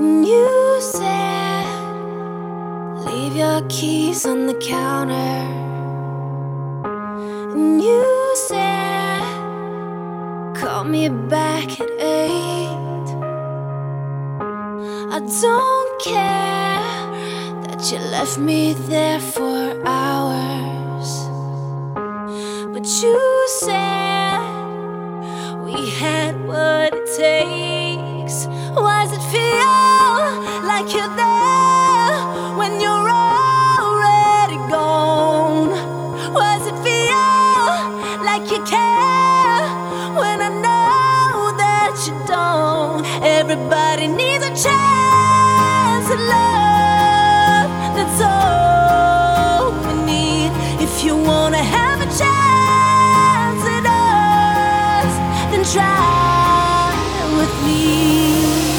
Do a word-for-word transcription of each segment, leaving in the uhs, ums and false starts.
And you said, leave your keys on the counter. And you said, call me back at eight. I don't care that you left me there for hours, but you said we had what it takes. Why does it feel like you're there when you're already gone? Why does it feel like you care when I know that you don't? Everybody needs a chance at love. That's all we need. If you wanna have a chance at us, then try with me.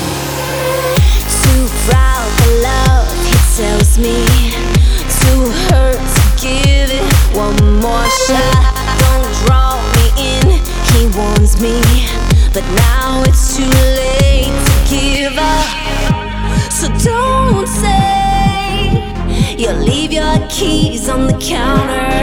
Too proud for love, he tells me. Too hurt to give it one more shot. Don't draw me in, he warns me, but now it's too late to give up. So don't say you'll leave your keys on the counter.